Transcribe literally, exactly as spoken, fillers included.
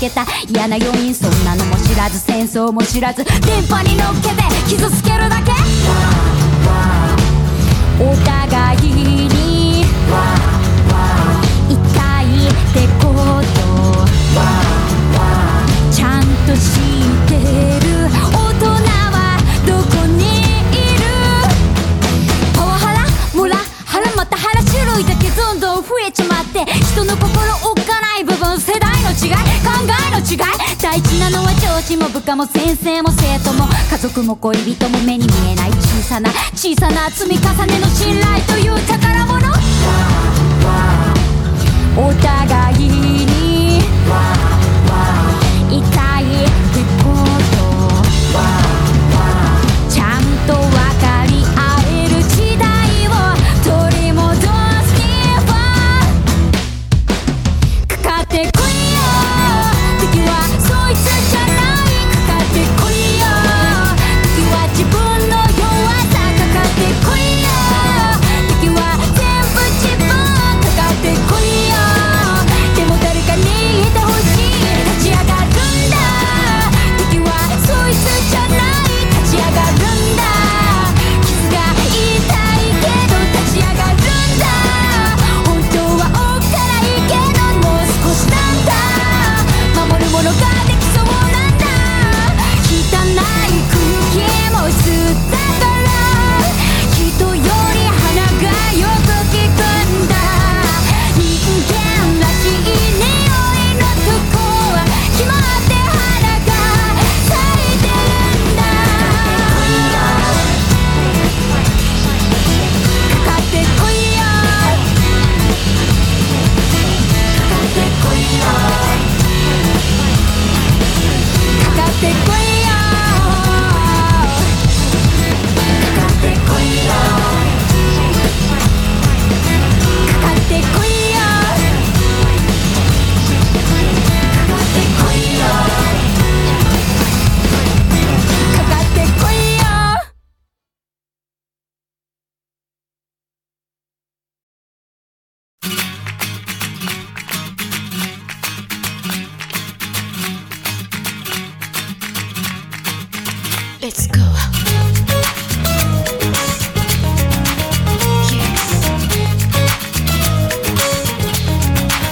けた嫌な要因、そんなのも知らず戦争も知らず電波に乗っけて傷つけるだけ。お互いに痛いってことちゃんと知ってる。大人はどこにいる。パワハラモラハラまたハラ種類だけどんどん増えちまって、人の心おっかない部分、世代の違い考えの違い。大事なのは上司も部下も先生も生徒も家族も恋人も目に見えない小さな小さな積み重ねの信頼。